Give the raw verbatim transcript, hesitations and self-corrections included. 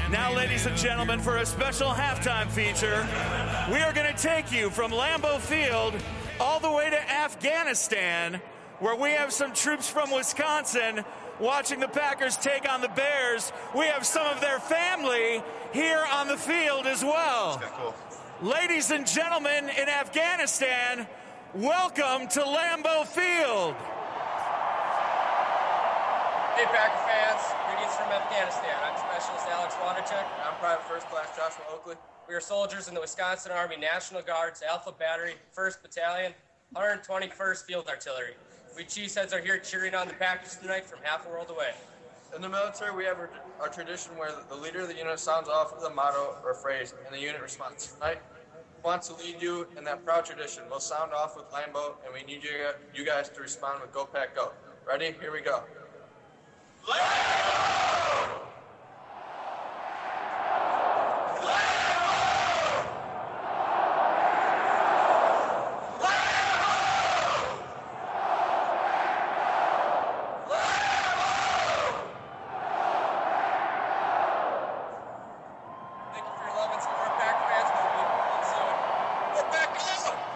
Now, ladies and gentlemen, for a special halftime feature, we are going to take you from Lambeau Field all the way to Afghanistan, where we have some troops from Wisconsin watching the Packers take on the Bears. We have some of their family here on the field as well. Cool. Ladies and gentlemen in Afghanistan, welcome to Lambeau Field. Hey, Packer fans. Greetings from Afghanistan. I'm Specialist Alex Watercheck. I'm Private First Class Joshua Oakley. We are soldiers in the Wisconsin Army National Guard's Alpha Battery, first Battalion, one hundred twenty-first Field Artillery. We Cheeseheads are here cheering on the Packers tonight from half a world away. In the military, we have our, our tradition where the leader of the unit sounds off with a motto or phrase, and the unit responds. Tonight, we want to lead you in that proud tradition. We'll sound off with Lambeau, and we need you, you guys to respond with Go Pack Go. Ready? Here we go. Lambeau! Thank you for your love and support, Packer fans. We'll be soon. Go Pack Go!